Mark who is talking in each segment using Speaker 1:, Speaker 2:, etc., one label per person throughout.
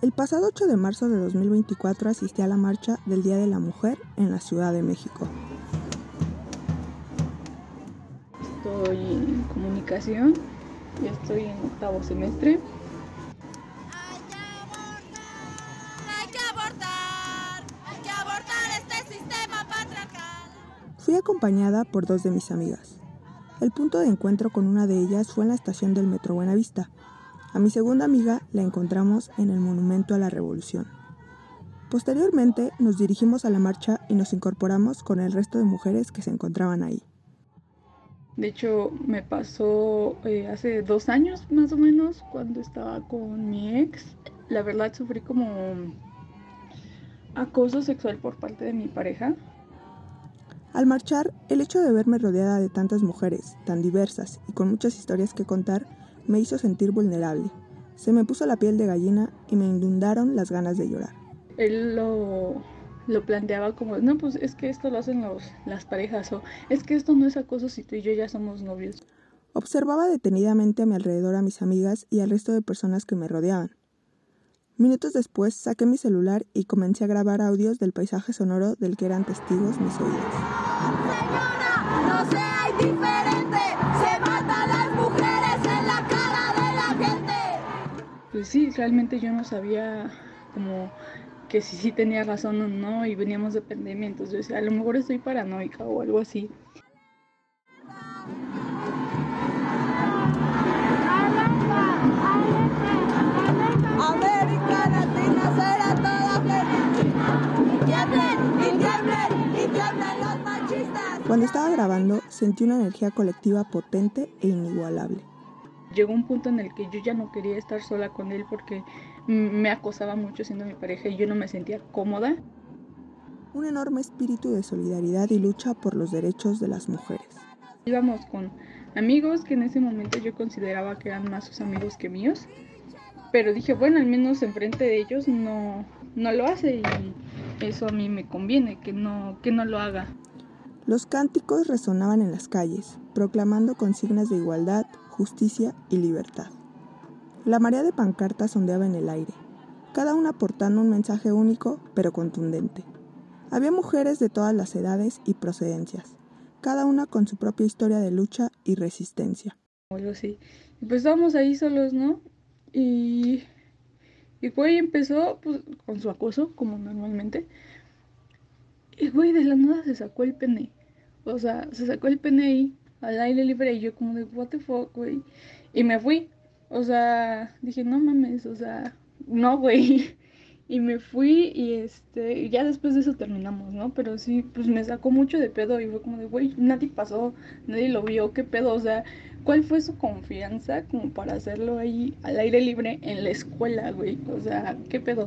Speaker 1: El pasado 8 de marzo de 2024 asistí a la marcha del Día de la Mujer en la Ciudad de México.
Speaker 2: Estoy en comunicación, ya estoy en 8º semestre.
Speaker 3: Hay que abortar este sistema patriarcal.
Speaker 1: Fui acompañada por 2 de mis amigas. El punto de encuentro con una de ellas fue en la estación del Metro Buenavista. A mi segunda amiga la encontramos en el Monumento a la Revolución. Posteriormente nos dirigimos a la marcha y nos incorporamos con el resto de mujeres que se encontraban ahí.
Speaker 2: De hecho, me pasó hace 2 años más o menos, cuando estaba con mi ex. La verdad sufrí como acoso sexual por parte de mi pareja.
Speaker 1: Al marchar, el hecho de verme rodeada de tantas mujeres, tan diversas y con muchas historias que contar, me hizo sentir vulnerable. Se me puso la piel de gallina y me inundaron las ganas de llorar.
Speaker 2: Él lo planteaba como, no, pues es que esto lo hacen las parejas, o es que esto no es acoso si tú y yo ya somos novios.
Speaker 1: Observaba detenidamente a mi alrededor a mis amigas y al resto de personas que me rodeaban. Minutos después saqué mi celular y comencé a grabar audios del paisaje sonoro del que eran testigos mis oídos.
Speaker 3: Señora, no sea indiferente, se matan las mujeres en la cara de la gente.
Speaker 2: Pues sí, realmente yo no sabía como que si sí tenía razón o no, y veníamos de pandemia, entonces yo decía, a lo mejor estoy paranoica o algo así.
Speaker 3: América Latina será toda feliz. Y tiemblen los machistas.
Speaker 1: Cuando estaba grabando, sentí una energía colectiva potente e inigualable.
Speaker 2: Llegó un punto en el que yo ya no quería estar sola con él porque me acosaba mucho siendo mi pareja y yo no me sentía cómoda.
Speaker 1: Un enorme espíritu de solidaridad y lucha por los derechos de las mujeres.
Speaker 2: Íbamos con amigos que en ese momento yo consideraba que eran más sus amigos que míos, pero dije, bueno, al menos enfrente de ellos no lo hace y eso a mí me conviene, que no lo haga.
Speaker 1: Los cánticos resonaban en las calles, proclamando consignas de igualdad, justicia y libertad. La marea de pancartas ondeaba en el aire, cada una portando un mensaje único pero contundente. Había mujeres de todas las edades y procedencias, cada una con su propia historia de lucha y resistencia.
Speaker 2: O algo así. Y pues estábamos ahí solos, ¿no? Y güey empezó pues, con su acoso, como normalmente. Y güey de la nada se sacó el pene. O sea, se sacó el pene ahí, al aire libre, y yo como de, what the fuck, güey. Y me fui. O sea, dije, no mames, o sea, no, güey. Y me fui y ya después de eso terminamos, ¿no? Pero sí, pues me sacó mucho de pedo y fue como de, güey, nadie pasó, nadie lo vio, qué pedo, o sea, ¿cuál fue su confianza como para hacerlo ahí al aire libre en la escuela, güey? O sea, ¿qué pedo?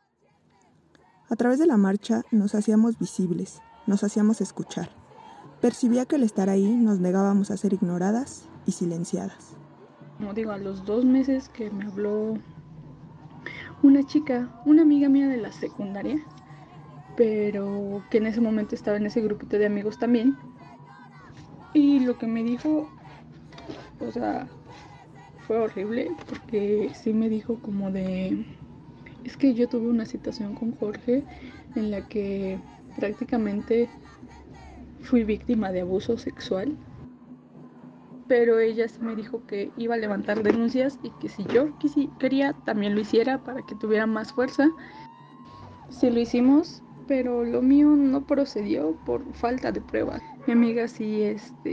Speaker 1: A través de la marcha nos hacíamos visibles, nos hacíamos escuchar. Percibía que al estar ahí nos negábamos a ser ignoradas y silenciadas.
Speaker 2: Como digo, a los 2 meses que me habló una chica, una amiga mía de la secundaria, pero que en ese momento estaba en ese grupito de amigos también. Y lo que me dijo, o sea, fue horrible, porque sí me dijo como de, es que yo tuve una situación con Jorge en la que prácticamente fui víctima de abuso sexual, pero ella sí me dijo que iba a levantar denuncias y que si yo quería también lo hiciera para que tuviera más fuerza. Sí lo hicimos, pero lo mío no procedió por falta de pruebas. Mi amiga sí,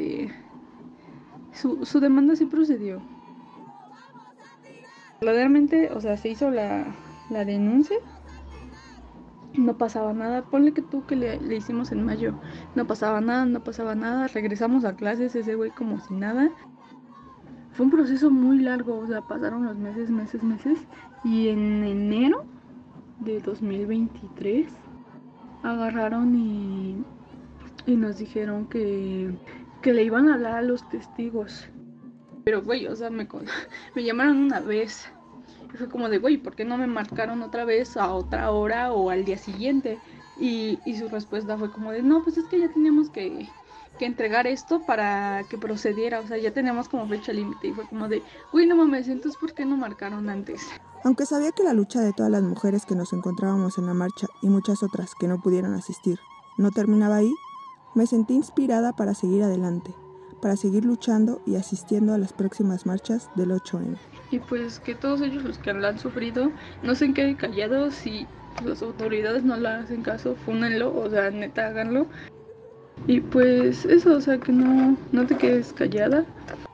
Speaker 2: su demanda sí procedió. Verdaderamente, o sea, se hizo la denuncia, no pasaba nada. Ponle que tú que le hicimos en mayo, no pasaba nada. Regresamos a clases, ese güey como si nada. Fue un proceso muy largo, o sea, pasaron los meses. Y en enero de 2023 agarraron y nos dijeron que le iban a hablar a los testigos. Pero, güey, o sea, me llamaron una vez. Y fue como de, güey, ¿por qué no me marcaron otra vez a otra hora o al día siguiente? Y su respuesta fue como de, no, pues es que ya teníamos que que entregar esto para que procediera, o sea, ya teníamos como fecha límite y fue como de, uy, no mames, entonces ¿por qué no marcaron antes?
Speaker 1: Aunque sabía que la lucha de todas las mujeres que nos encontrábamos en la marcha y muchas otras que no pudieron asistir no terminaba ahí, me sentí inspirada para seguir adelante, para seguir luchando y asistiendo a las próximas marchas del 8M.
Speaker 2: Y pues que todos ellos los que lo han sufrido no se queden callados y las autoridades no le hacen caso, fúnenlo, o sea, neta, háganlo. Y pues eso, o sea, que no te quedes callada,